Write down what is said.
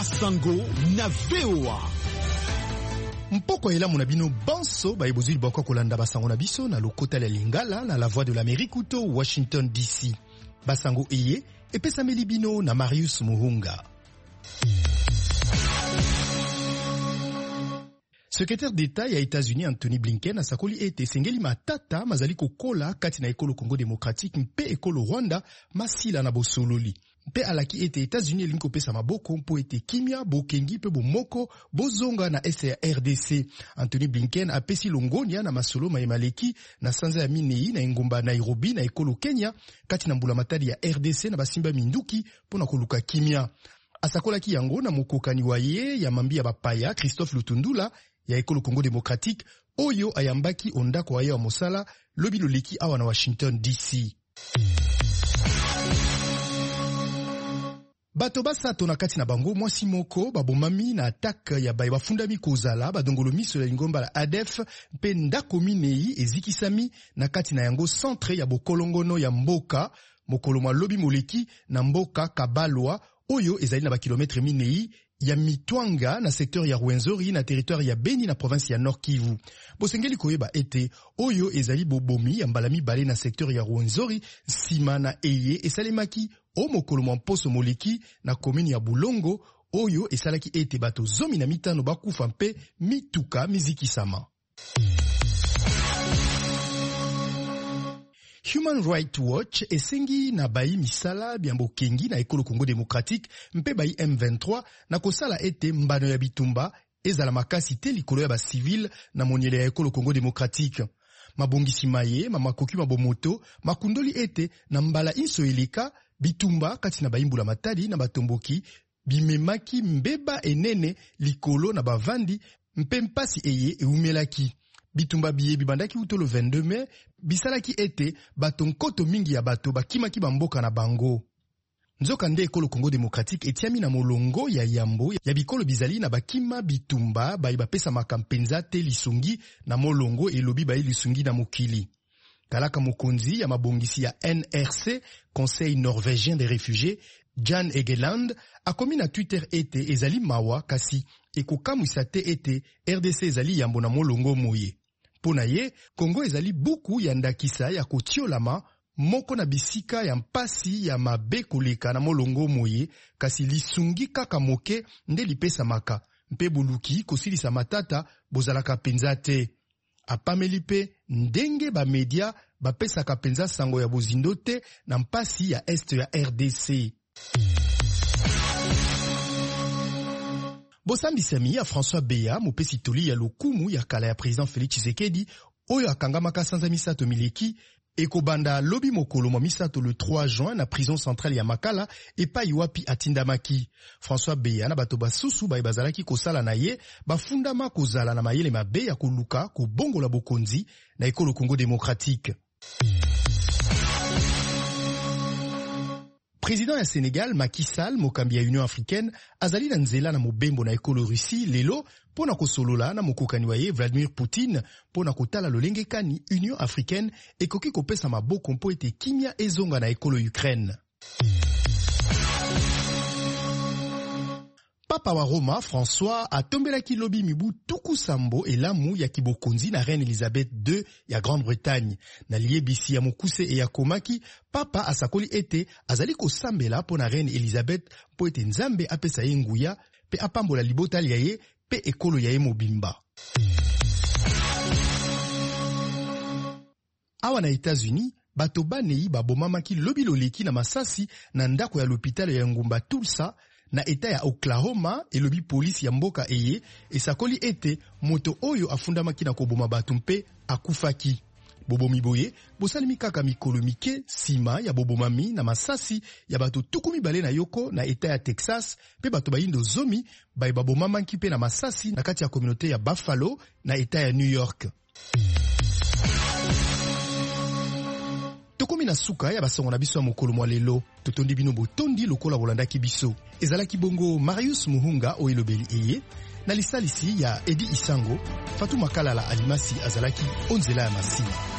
Basango na VOA. Mpoko elamu na bino banso ba ebozuli bakwa kolanda Basango na biso na lokota la Lingala na la voix de l'Amérique ou Washington DC. Basango eye epesa melibino na Marius Muhunga. Secrétaire d'État ya États-Unis Anthony Blinken asakoli ete sengeli matata mazali kokola kati na ekolo Congo démocratique mpe ekolo Rwanda masila na bosololi. Mpe alaki ete États-Unis elingi kopesa maboko mpo ete kimia bokengi mpe bomoko bozonga na RDC. Anthony Blinken apesi longonia na masolo mayemaleki na sanza ya minei na engomba Nairobi na ekolo Kenya kati na mbula matadi ya RDC na basimba minduki pona koluka kimia. Asakolaki yango na mokokani waye ya mambi ya bapaya Christophe Lutundula ya ekolo Congo démocratique oyo ayambaki ondako waye wa mosala lobi loleki awa na Washington DC. Bato basato na kati na bango mwasi moko babomami na attaque ya baye bafundami kozala badongolo miso ya lingomba la ADF mpe ndako minei ezikisami na kati na yango centre ya bokolongono ya mboka mokolo mwa lobi moleki na mboka Kabalwa oyo ezali na bakilometre minei ya Mitwanga na secteur ya Rwenzori na territoire ya Beni na province ya Nord Kivu. Bosengeli koyeba ete oyo ezali bobomi ya mbala mibale na secteur ya Rwenzori sima na eye esalemaki o mokolo mwa mposo moleki na commune ya Bulongo oyo esalaki ete bato 15 bakufa mpe mituka mizikisama. Human Rights Watch esengi na bayi misala biambo kengi na ekolo Congo démocratique mpe bayi M23 na kosala ete mbano ya bitumba ezala makasi te likolo ya ba civil na moniele ya ekolo Congo démocratique. Mabongisi maye mamakoki mabomoto makundoli ete na mbala inso eleka bitumba kati na bayimbula matadi na batomboki bimemaki mbeba enene likolo na bavandi mpe mpasi eye eumelaki. Bitumba biye bibandaki utolo 22 mai bisalaki ete bato nkoto mingi ya bato bakimaki bamboka na bango. Nzoka nde ekolo Congo démocratique etiami na molongo ya yambo ya bikolo bizali na bakima bitumba bayi bapesa makampenza te lisungi na molongo elobi bayi lisungi na mokili. Kalaka mokonzi ya mabongisi ya NRC, Conseil norvégien des réfugiés, Jan Egeland, akomi na Twitter ete ezali mawa kasi ekokamwisa te ete RDC ezali yambo na molongo moye. Pona ye, Congo ezali buku ya ndakisa ya kotiolama moko na bisika ya mpasi ya mabe koleka na molongo moye kasi lisungi kaka moke nde lipesa maka mpe buluki kosilisa matata bozalaka penza te. Apameli pe ndenge ba media bapesaka penza sango ya bozindo te na mpasi ya est ya RDC. Bosambisami ya François Beya mopesi toli ya lokumu ya kala ya président Félix Tshisekedi oyo akangamaka sanza misato mileki ekobanda lobi mokolo mwa misato le 3 juin na prison centrale ya Makala epai wapi atindamaki. François Beya na bato basusu baye bazalaki kosala na ye bafundama kozala na mayele mabe ya koluka kobongola bokonzi na ekolo Congo démocratique. Président ya Sénégal Macky Sall mokambi ya Union africaine azali na nzela na mobembo na ekolo Russie lelo pona kosolola na mokokani wa ye Vladimir Poutine pona kotala lolenge kani Union africaine ekoki kopesa maboko mpo ete kimia ezonga na ekolo Ukraine. Papa wa Roma François atombelaki lobi mibu tuku sambo elamu ya kibokonzi na Reine Elisabeth II ya Grande-Bretagne. Na liebisi ya mokuse e ya komaki, Papa asakoli ete azali kosambela po na Reine Elisabeth po ete nzambe apesa ye nguya pe apambola libota ya ye pe ekolo ya ye mobimba. Awa na États-Unis, bato banei babomamaki lobi loleki na masasi na ndako ya l'hôpital ya ngumba Tulsa na eta ya Oklahoma elobi polisi ya mboka eye esakoli ete moto oyo afundamaki na koboma bato mpe akufaki. Bobomi boye bosalimi kaka mikolo mike sima ya bobomami na masasi ya bato tukumi bale na yoko na eta ya Texas pe bato bayindo zomi baye babomamaki pe na masasi na kati ya communauté ya Buffalo na eta ya New York. Tokomi na suka ya basongo na biso ya mokolo mwa lelo totondi bino botondi lokola bolandaki biso. Ezalaki bongo Marius Muhunga o elobeli eye na lisalisi ya Edi Isango, Fatuma Kalala Alimasi azalaki onzela ya masini.